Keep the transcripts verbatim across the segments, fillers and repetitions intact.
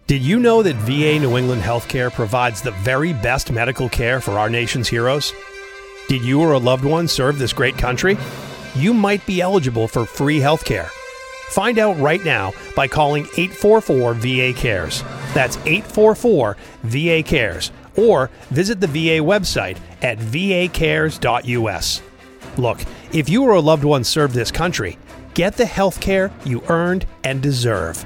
Did you know that V A New England Healthcare provides the very best medical care for our nation's heroes? Did you or a loved one serve this great country? You might be eligible for free healthcare. Find out right now by calling eight four four V A cares. That's eight four four V A cares. Or visit the V A website at v a cares dot u s. Look, if you or a loved one served this country, get the health care you earned and deserve.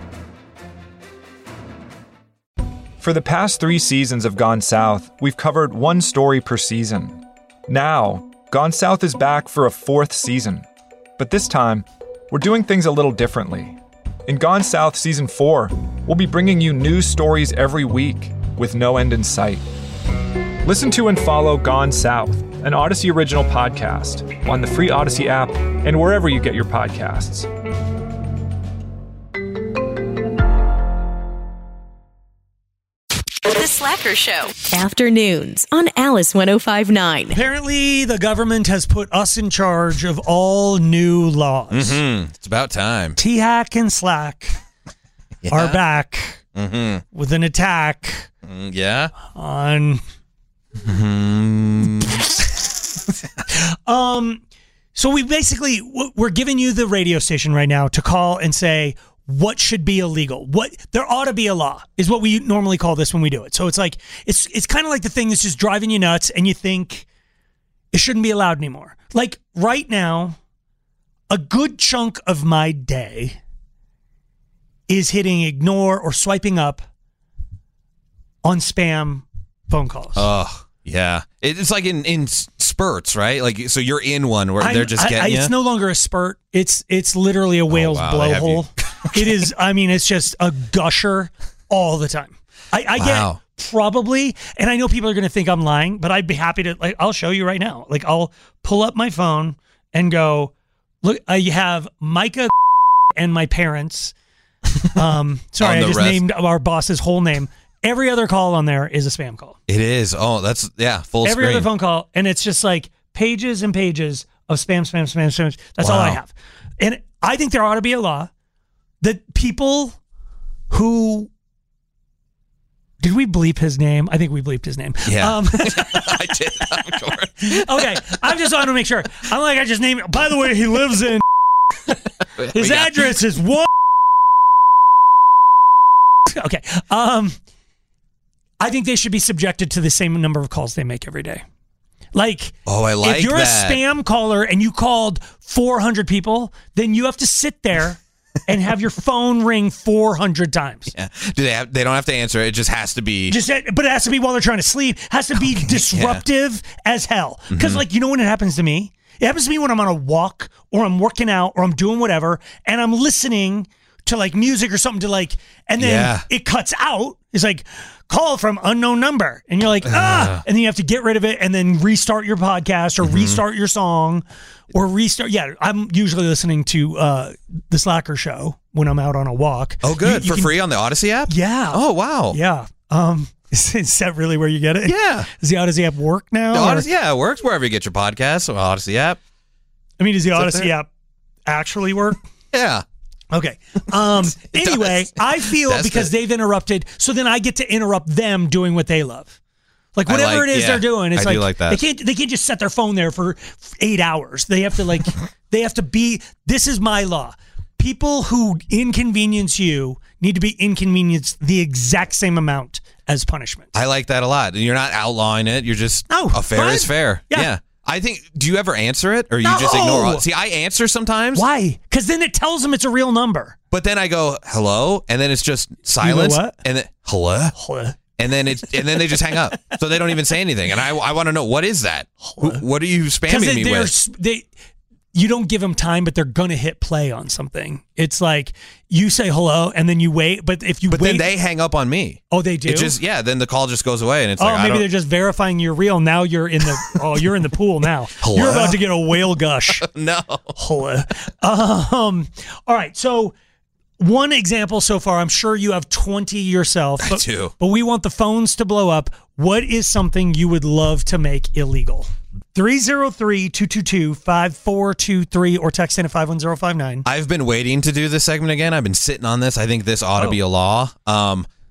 For the past three seasons of Gone South, we've covered one story per season. Now, Gone South is back for a fourth season. But this time, we're doing things a little differently. In Gone South Season four, we'll be bringing you news stories every week with no end in sight. Listen to and follow Gone South, an Odyssey original podcast, on the free Odyssey app and wherever you get your podcasts. The Slacker Show. Afternoons on Alice one oh five point nine. Apparently, the government has put us in charge of all new laws. Mm-hmm. It's about time. T-Hack and Slack yeah. are back mm-hmm. with an attack mm, yeah. on... Mm-hmm. um, so we basically, we're giving you the radio station right now to call and say... what should be illegal? What there ought to be a law is what we normally call this when we do it. So it's like it's it's kind of like the thing that's just driving you nuts and you think it shouldn't be allowed anymore. Like right now, a good chunk of my day is hitting ignore or swiping up on spam phone calls. Oh, yeah. It's like in, in spurts, right? Like so you're in one where I'm, they're just getting I, I, you. It's no longer a spurt. It's it's literally a whale's oh, wow, blowhole. It is, I mean, it's just a gusher all the time. I, I wow. get probably, and I know people are going to think I'm lying, but I'd be happy to, like, I'll show you right now. Like, I'll pull up my phone and go, look, I have Micah and my parents. Um, sorry, I just rest. named our boss's whole name. Every other call on there is a spam call. It is. Oh, that's, yeah, full Every screen. other phone call, and it's just like pages and pages of spam, spam, spam, spam. That's wow. all I have. And I think there ought to be a law that people who... Did we bleep his name? I think we bleeped his name. Yeah. Um, I did, of course. Okay, I just wanted to make sure. I'm like, I just named it. By the way, he lives in... His got- address is one... Okay. Um, I think they should be subjected to the same number of calls they make every day. Like, oh, I like if you're that. a spam caller and you called four hundred people, then you have to sit there and have your phone ring four hundred times. Yeah. Do they have, they don't have to answer it. It just has to be. Just, but it has to be while they're trying to sleep. Has to be okay, disruptive yeah. as hell. Because, mm-hmm. like, you know when it happens to me? It happens to me when I'm on a walk or I'm working out or I'm doing whatever and I'm listening to, like, music or something to, like, and then yeah. it cuts out. It's like, call from unknown number. And you're like, ah, uh. and then you have to get rid of it and then restart your podcast or mm-hmm. restart your song or restart. Yeah, I'm usually listening to uh, the Slacker Show when I'm out on a walk. Oh, good. You, you For can, free on the Odyssey app? Yeah. Oh, wow. Yeah. Um, is, is that really where you get it? Yeah. Does the Odyssey app work now? The Odyssey, yeah, it works wherever you get your podcasts. So Odyssey app. I mean, does the Odyssey app actually work? Yeah. Okay. Um, anyway, does. I feel That's because it. they've interrupted, so then I get to interrupt them doing what they love. Like whatever like, it is yeah, they're doing, it's I like, do like that. they can't they can't just set their phone there for eight hours. They have to like they have to be. This is my law. People who inconvenience you need to be inconvenienced the exact same amount as punishment. I like that a lot. You're not outlawing it. You're just no, a fair fine. is fair. Yeah. yeah. I think, do you ever answer it or you no! just ignore it? See, I answer sometimes. Why? Because then it tells them it's a real number. But then I go, hello, and then it's just silence. You go, what? And then, hello? Hello? And then it's and then they just hang up. So they don't even say anything. And I, I want to know, what is that? Who, what are you spamming they, me with? They, you don't give them time, but they're going to hit play on something. It's like you say hello and then you wait. But if you But wait. then they hang up on me. Oh, they do? It just, yeah, then the call just goes away. And it's oh, like, I maybe don't, they're just verifying you're real. Now you're in the, oh, you're in the pool now. Hello? You're about to get a whale gush. No. Hello. Um, all right. So one example so far, I'm sure you have twenty yourself. But, I do. But we want the phones to blow up. What is something you would love to make illegal? three oh three, two two two, five four two three or text in at five one zero five nine. I've been waiting to do this segment again. I've been sitting on this. I think this ought to oh. be a law. Um,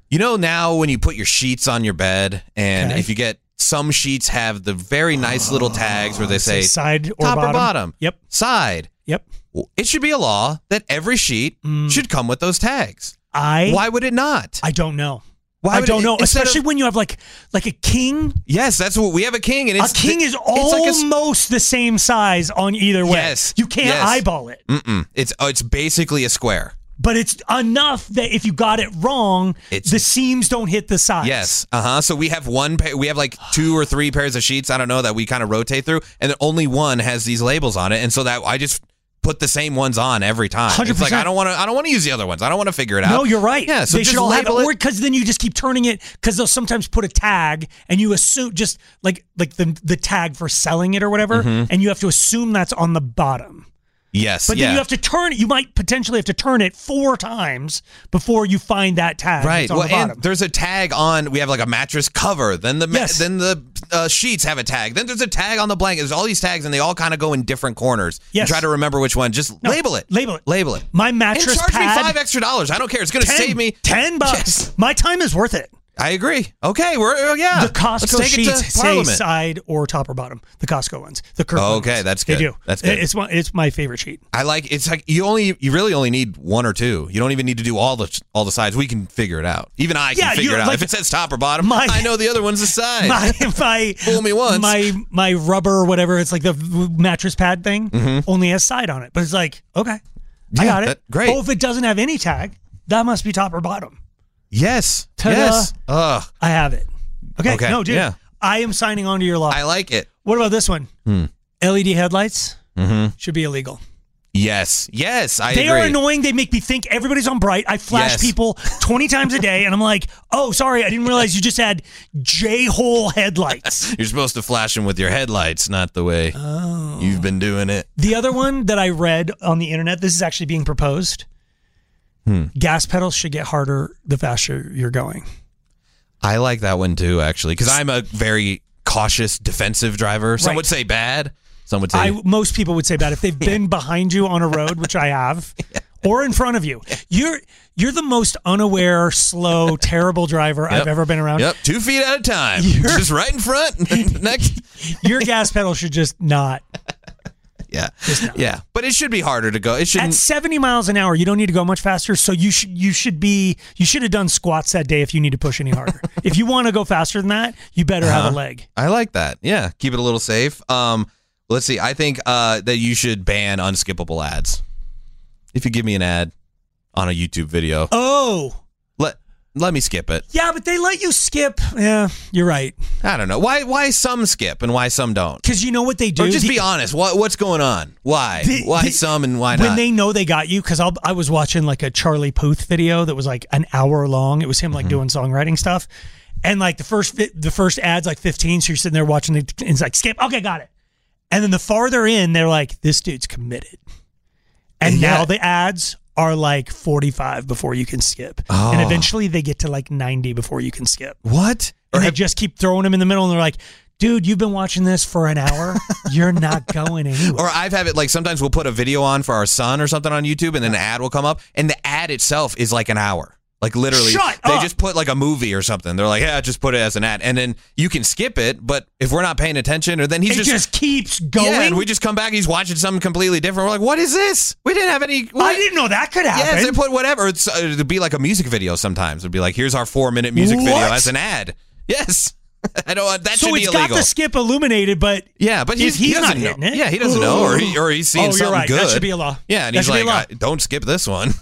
You know, now when you put your sheets on your bed, and Okay. if you get some sheets have the very nice little tags where they say side or top bottom. or bottom. Yep. Side. Yep. Well, it should be a law that every sheet should come with those tags. I Why would it not? I don't know. Why I would don't it- know, instead especially of- when you have like like a king. Yes, that's what we have a king, and A it's king is it's like a s- almost the same size on either way. Yes, You can't yes. eyeball it. Mm-mm. It's oh, it's basically a square. But it's enough that if you got it wrong, It's- the seams don't hit the sides. Yes. Uh huh. So we have one pair. We have like two or three pairs of sheets. I don't know that we kind of rotate through, and then only one has these labels on it, and so that I just put the same ones on every time. one hundred It's like percent. I don't want to. I don't want to use the other ones. I don't want to figure it out. No, you're right. Yeah. So they just should all have it, label or it. because then you just keep turning it. Because they'll sometimes put a tag, and you assume just like like the the tag for selling it or whatever, and you have to assume that's on the bottom. Yes. But yeah. then you have to turn it. You might potentially have to turn it four times before you find that tag. Right. that's on Well, the bottom. and there's a tag on. We have like a mattress cover. Then the ma- Yes. then the uh, sheets have a tag. Then there's a tag on the blanket. There's all these tags, and they all kind of go in different corners. Yes. You try to remember which one. Just No, label it. label it. Label it. My And mattress charge pad. me five extra dollars. I don't care. It's going to ten, save me ten bucks. Yes. My time is worth it. I agree. Okay, we're uh, yeah. The Costco Let's take sheets it to say Parliament. side or top or bottom. The Costco ones. The Kirkland Oh, okay, ones. that's They good. do. That's good. It's my, it's my favorite sheet. I like. It's like you only. You really only need one or two. You don't even need to do all the all the sides. We can figure it out. Even I can Yeah, figure you- it out. like- if it says top or bottom, My- I know the other one's the side. My my Fool me once. My my rubber or whatever. It's like the mattress pad thing. Only has side on it, but it's like okay, I Mm-hmm. Yeah, got it. that- great. Oh, if it doesn't have any tag, that must be top or bottom. yes. Ta-da. Yes. Ugh. I have it. Okay. Okay, No, dude. yeah. I am signing on to your law. I like it. What about this one? Hmm. L E D headlights Mm-hmm. should be illegal. Yes. Yes. I They agree. are annoying. They make me think everybody's on bright. I flash Yes. people twenty times a day, and I'm like, oh, sorry, I didn't realize you just had J-hole headlights. You're supposed to flash them with your headlights, not the way Oh. you've been doing it. The other one that I read on the internet, this is actually being proposed. Hmm. Gas pedals should get harder the faster you're going. I like that one too, actually, because I'm a very cautious, defensive driver. Some Right. would say bad. Some would say I most people would say that if they've been behind you on a road, which I have, or in front of you, you're you're the most unaware, slow, terrible driver I've Yep. ever been around. Yep, two feet at a time. You're- Just right in front. Next. Your gas pedal should just not. Yeah. not. Yeah. But it should be harder to go. It At shouldn't. seventy miles an hour, you don't need to go much faster. So you should you should be you should have done squats that day if you need to push any harder. If you want to go faster than that, you better have Uh-huh. a leg. I like that. Yeah. Keep it a little safe. Um, let's see. I think uh, that you should ban unskippable ads. If you give me an ad on a YouTube video, Oh. let let me skip it. Yeah, but they let you skip. Yeah, you're right. I don't know. Why why some skip and why some don't? Because you know what they do? Or just The- be honest. What what's going on? Why? The- why the- some and why when not? they know they got you, because I was watching like a Charlie Puth video that was like an hour long. It was him like Mm-hmm. doing songwriting stuff, and like the first fi- the first ad's like fifteen, so you're sitting there watching it, and it's like skip. Okay, got it. And then the farther in, they're like, this dude's committed. And Yeah. now the ads are like forty-five before you can skip, Oh. and eventually they get to like ninety before you can skip. what? Or And they have- just keep throwing them in the middle, and they're like, dude, you've been watching this for an hour. You're not going anywhere. Or I've had it like sometimes we'll put a video on for our son or something on YouTube, and then an ad will come up, and the ad itself is like an hour. Like literally, Shut they up. just put like a movie or something. They're like, yeah, just put it as an ad, and then you can skip it. But if we're not paying attention, or then he's it just, just, keeps going. yeah, and we just come back, he's watching something completely different. We're like, what is this? We didn't have any. What? I didn't know that could happen. Yes, they put whatever. It's, uh, it'd be like a music video sometimes. It'd be like, here's our four minute music video What? as an ad. Yes. I don't. That so should be it's illegal. got the skip illuminated, but Yeah, but he's, if he's he doesn't not know. hitting it. Yeah, he doesn't know, or he or he's seeing Oh, you're something right. good. That should be a law. Yeah, and That he's should be a like, law. I, don't skip this one.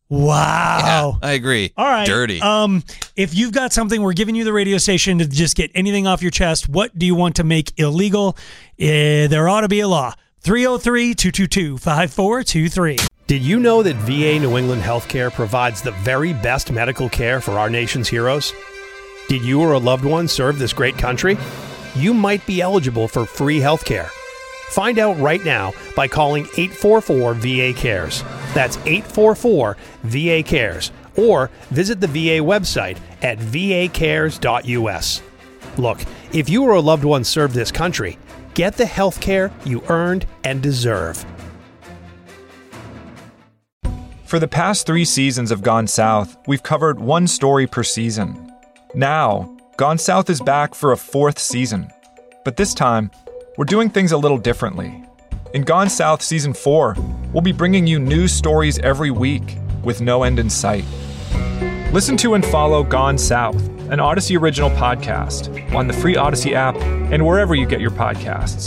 wow. Yeah, I agree. All right. Dirty. Um, if you've got something, we're giving you the radio station to just get anything off your chest. What do you want to make illegal? Uh, there ought to be a law. three oh three, two two two, five four two three. Did you know that V A New England Healthcare provides the very best medical care for our nation's heroes? Did you or a loved one serve this great country? You might be eligible for free healthcare. Find out right now by calling eight four four V A cares. That's eight four four V A cares. Or visit the V A website at v a cares dot u s. Look, if you or a loved one served this country, get the healthcare you earned and deserve. For the past three seasons of Gone South, we've covered one story per season. Now, Gone South is back for a fourth season. But this time, we're doing things a little differently. In Gone South Season four, we'll be bringing you news stories every week with no end in sight. Listen to and follow Gone South, an Odyssey original podcast, on the free Odyssey app and wherever you get your podcasts.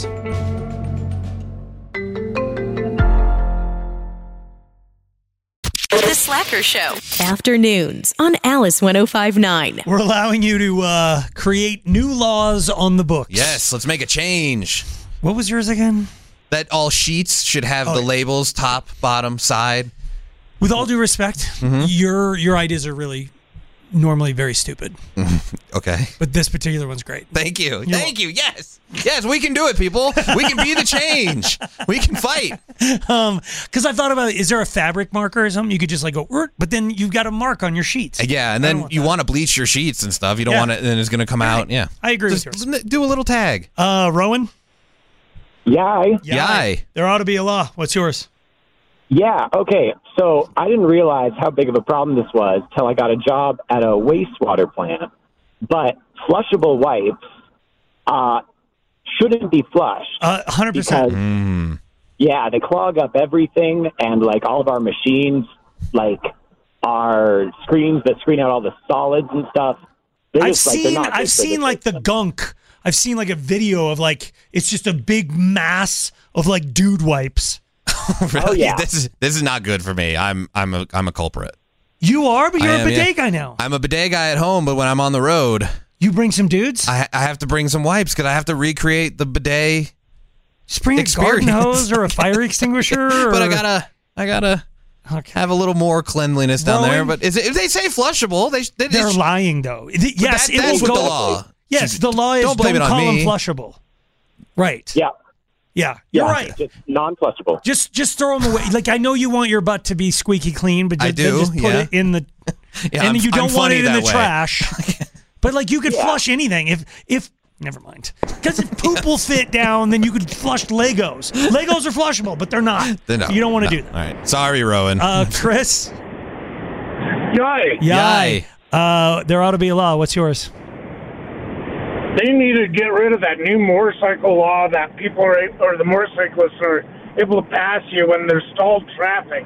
The Slacker Show. Afternoons on Alice one oh five point nine. We're allowing you to uh, create new laws on the books. Yes, let's make a change. What was yours again? That all sheets should have Oh, the yeah. labels, top, bottom, side. With all due respect, Mm-hmm. your your ideas are really normally very stupid, Okay. but this particular one's great. Thank you. Thank you. Yes. Yes, we can do it, people. We can be the change. We can fight. Um, because I thought about, is there a fabric marker or something you could just like go, "Er," but then you've got a mark on your sheets. Yeah, and I don't then want you that. want to bleach your sheets and stuff. You don't Yeah. want it, and then it's going to come out. Yeah. I agree Just with yours. do a little tag. Uh, Rowan? Yeah. Yay. There ought to be a law. What's yours? Yeah. Okay. So I didn't realize how big of a problem this was till I got a job at a wastewater plant. But flushable wipes uh, shouldn't be flushed Uh, one hundred percent. because, Mm. yeah, they clog up everything, and like all of our machines, like our screens that screen out all the solids and stuff. They're I've just, like, they're seen not good I've for seen like the system. gunk. I've seen like a video of like it's just a big mass of like dude wipes. Really? Oh, yeah. This is this is not good for me. I'm I'm a I'm a culprit. You are, but you're I a am, bidet yeah. guy now. I'm a bidet guy at home, but when I'm on the road, You bring some dudes? I I have to bring some wipes because I have to recreate the bidet. Just bring a garden experience. hose or a fire extinguisher. Or, But I gotta I gotta Okay. have a little more cleanliness down there. Rowan? But is it, if they say flushable, they they, they They're lying though. Th- Yes, that- it that's will what go. the law. Yes, the law is Don't blame it on call me. them flushable. Right. Yeah. Yeah. You're Yeah. right. Just non-flushable. Just just throw them away. Like I know you want your butt to be squeaky clean, but I just, then do, just put yeah. it in the Yeah, and I'm- you don't I'm want funny it in that the way. trash. But like you could Yeah. flush anything if if never mind. Because if poop will fit down, then you could flush Legos. Legos are flushable, but they're not. Then no, you don't want to no. do that. All right, sorry, Rowan. Uh, Chris. Yay. Yay. Uh, there ought to be a law. What's yours? They need to get rid of that new motorcycle law that people are, or the motorcyclists are able to pass you when there's stalled traffic.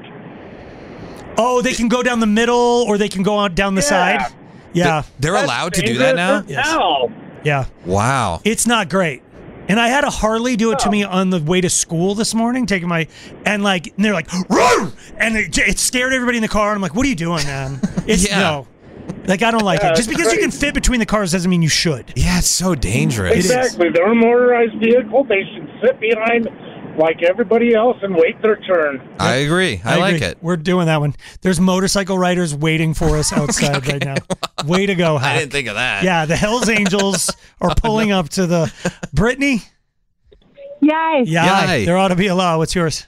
Oh, they can go down the middle or they can go out down the Yeah. side. Yeah. They're That's allowed to do that now? dangerous as hell. Yeah. Wow. It's not great. And I had a Harley do it to me on the way to school this morning, taking my, and like, and they're like, "Roo!" And it, it scared everybody in the car. And I'm like, what are you doing, man? It's Yeah. no. Like, I don't like Yeah, it. Just it's because you can great. fit between the cars doesn't mean you should. Yeah, it's so dangerous. is. Exactly. They're a motorized vehicle. They should sit behind like everybody else and wait their turn. I agree. I, like agree. it. We're doing that one. There's motorcycle riders waiting for us outside right now. Way to go, I Hack. didn't think of that. Yeah, the Hells Angels are pulling up to the Brittany. Yay. Yeah, Yay. there ought to be a law. What's yours?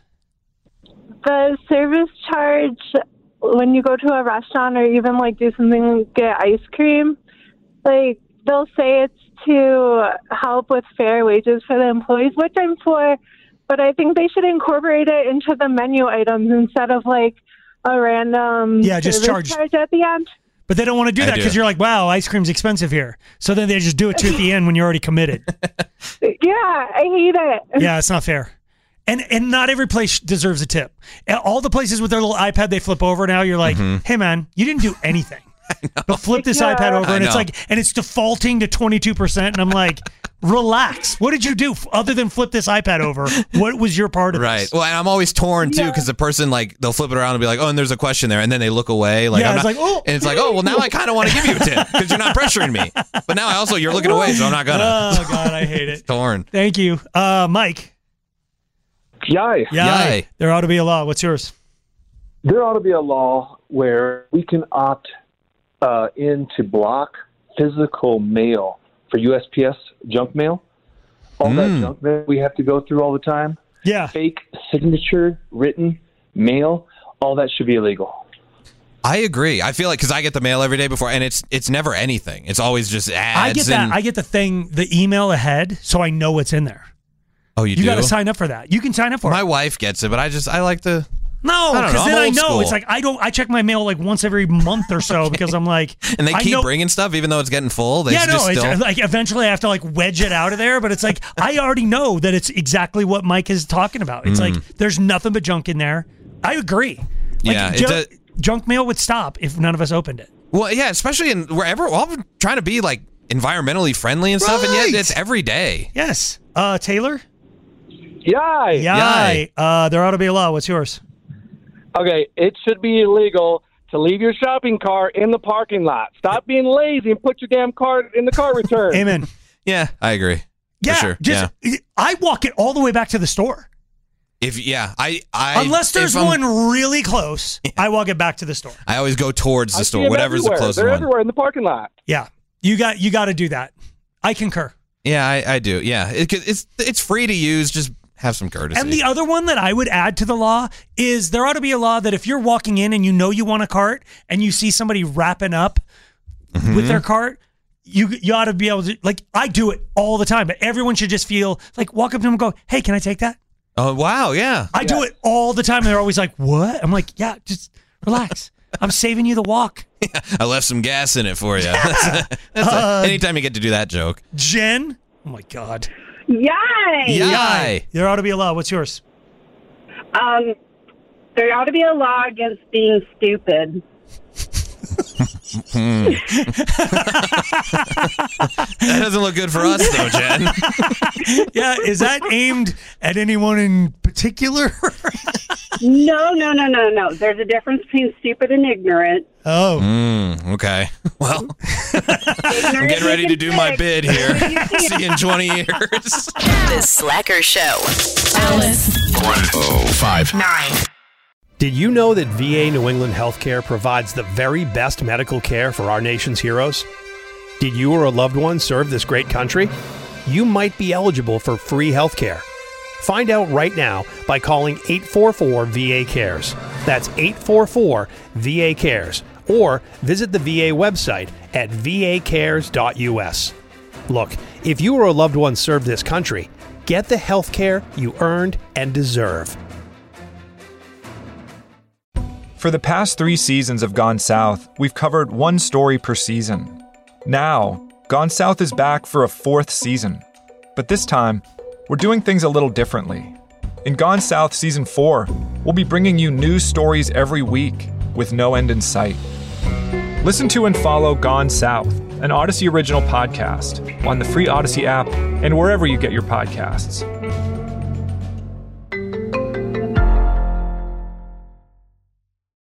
The service charge when you go to a restaurant or even like do something, get ice cream, like they'll say it's to help with fair wages for the employees, which I'm for, but I think they should incorporate it into the menu items instead of like a random Yeah, just service charge- charge at the end. But they don't want to do I that do. because you're like, wow, ice cream's expensive here. So then they just do it to you at the end when you're already committed. Yeah, I hate it. Yeah, it's not fair. And and not every place deserves a tip. And all the places with their little iPad they flip over now, you're like, hey man, you didn't do anything. But flip this Yeah. iPad over I and it's know. like, and it's defaulting to twenty-two percent. And I'm like, relax. What did you do f- other than flip this iPad over? What was your part of Right. this? Well, and I'm always torn too Yeah. because the person like they'll flip it around and be like, "Oh, and there's a question there," and then they look away. Like, Yeah, I'm it's not, like, oh. and it's like, "Oh, well, now I kind of want to give you a tip because you're not pressuring me." But now I also you're looking away, so I'm not gonna. Oh God, I hate it. Torn. Thank you. Uh, Mike. Yay. Yeah. Yay. There ought to be a law. What's yours? There ought to be a law where we can opt uh, in to block physical mail for U S P S junk mail. All Mm. that junk mail we have to go through all the time, Yeah. fake signature written mail, all that should be illegal. I agree. I feel like because I get the mail every day before, and it's it's never anything. It's always just ads. I get that. and- I get the thing, the email ahead, so I know what's in there. oh, you, You do. got to sign up for that. You can sign up for My it. wife gets it, but I just I like to No, I don't because know. then I'm I old know school. it's like I don't. I check my mail like once every month or so because I'm like, And they I keep know, bringing stuff even though it's getting full. They yeah, no, just it's still... like eventually I have to like wedge it out of there. But it's like I already know that it's exactly what Mike is talking about. It's Mm. like there's nothing but junk in there. I agree. Like, Yeah, ju- it's a- junk mail would stop if none of us opened it. Well, yeah, especially in wherever we're all trying to be like environmentally friendly and stuff, and Right. yet it's every day. Yes, uh, Taylor. Yay! Yay! Uh, there ought to be a law. What's yours? Okay, it should be illegal to leave your shopping cart in the parking lot. Stop being lazy and put your damn cart in the car return. Amen. Yeah, I agree. Yeah, For sure. just yeah. I walk it all the way back to the store. If yeah, I I Unless there's if I'm- one really close, I walk it back to the store. I always go towards the I see store, them whatever's the everywhere. closest They're one. everywhere in the parking lot. Yeah, you got you got to do that. I concur. Yeah, I, I do. Yeah, it, it's it's free to use. Just have some courtesy. And the other one that I would add to the law is there ought to be a law that if you're walking in and you know you want a cart and you see somebody wrapping up Mm-hmm. with their cart, you you ought to be able to, like, I do it all the time, but everyone should just feel like walk up to them and go, hey, can I take that? Oh wow, yeah. I do it all the time. And they're always like, what? I'm like, yeah, just relax. I'm saving you the walk. I left some gas in it for you. That's, that's Uh, a, anytime you get to do that joke. Jen? Oh my God. Yay! Yay! There ought to be a law. What's yours? Um, there ought to be a law against being stupid. Hmm. That doesn't look good for us, though, Jen. Yeah, is that aimed at anyone in particular? No, no, no, no, no. There's a difference between stupid and ignorant. Oh. Mm, okay. Well, I'm getting ready to do my bid here. See you in twenty years. The Slacker Show. Alice. one oh five Nine. Did you know that V A New England Healthcare provides the very best medical care for our nation's heroes? Did you or a loved one serve this great country? You might be eligible for free healthcare. Find out right now by calling eight four four V A cares. That's eight four four V A cares. Or visit the V A website at v a cares dot u s. Look, if you or a loved one served this country, get the health care you earned and deserve. For the past three seasons of Gone South, we've covered one story per season. Now, Gone South is back for a fourth season. But this time, we're doing things a little differently. In Gone South Season four, we'll be bringing you new stories every week with no end in sight. Listen to and follow Gone South, an Odyssey original podcast, on the free Odyssey app and wherever you get your podcasts.